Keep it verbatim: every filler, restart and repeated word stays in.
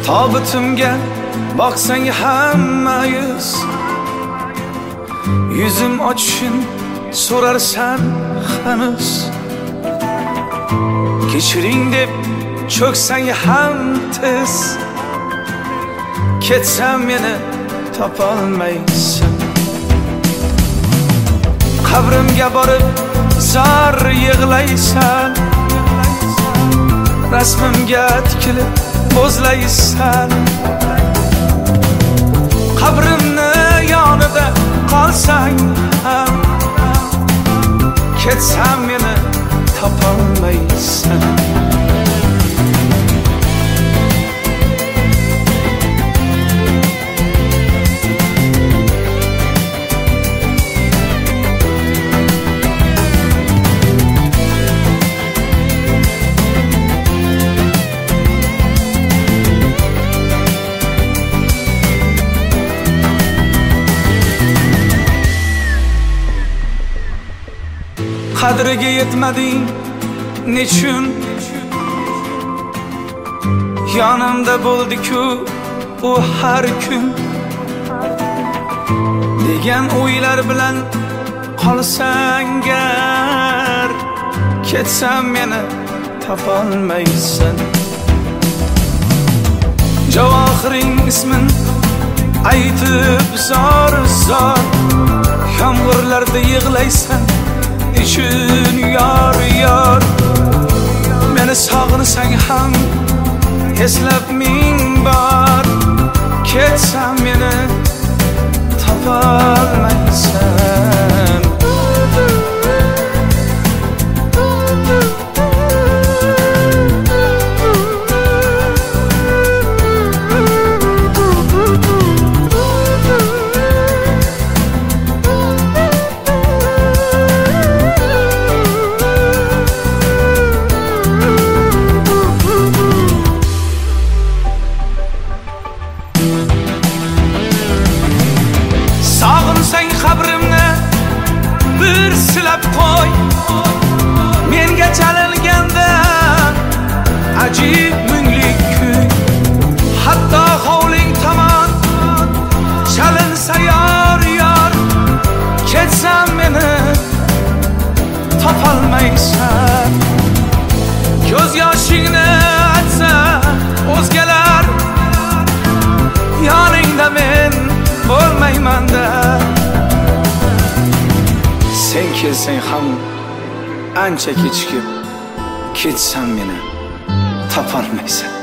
Tobutimga boqsang hamma yuz, yuzim ochishin so'rarsan hanuz. Kechiring deb cho'ksang ham tiz, ketsam meni topolmaysan. Qabrimga borib zar yig'laysan, rasmimga tikilib bo'zlaysan. Qabrimni yonida qolsang ham, ketsam meni topolmaysan. Qadriga yetmading nechun, yonimda bo'ldi-ku u har kun. Degan o'ylar bilan qolsang gar, ketsam meni topolmaysan. Javohiring ismin aytib zor zor, yomg'irlarda yig'laysan için yar yar. Meni sog'insang ham eslab ming bor, ketsam meni topolmaysan. Sog'insang qabrimni bir silab qo'y, menga chalinganda ajib mungli kuy. Hatto hovling tomon chalinsa yor yor, ketsam meni topolmaysan. Ko'z yoshingni atsa o'zgalar, yoningda men bo'lmayman-da. Sen kelsang ham ancha kechikib, ketsam meni topolmaysan.